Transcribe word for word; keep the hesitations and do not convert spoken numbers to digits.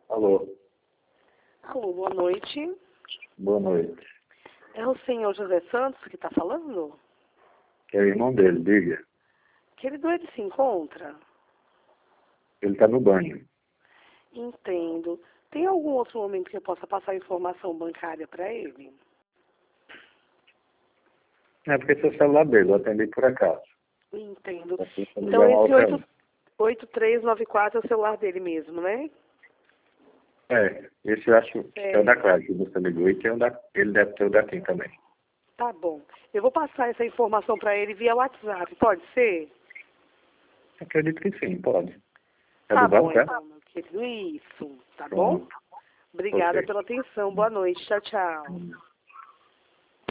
Alô, Alô, boa noite. boa noite. É o senhor José Santos que está falando? É o irmão dele, diga. Querido, ele se encontra? Ele está no banho. Entendo. Tem algum outro momento que eu possa passar informação bancária para ele? É porque esse é o celular dele, eu atendi por acaso. Entendo. Eu preciso Então ligar uma esse outra. oito três nove quatro é o celular dele mesmo, né? É, esse eu acho que é o É. da Clara, que você ligou, e tem o da, ele deve ter o da Kim também. Tá bom. Eu vou passar essa informação para ele via WhatsApp, pode ser? Acredito que sim, pode. É Tá do bom, banco, é? então, meu querido. Isso, tá bom? Pronto. Obrigada Ok. pela atenção. Boa noite. Tchau, tchau. Hum.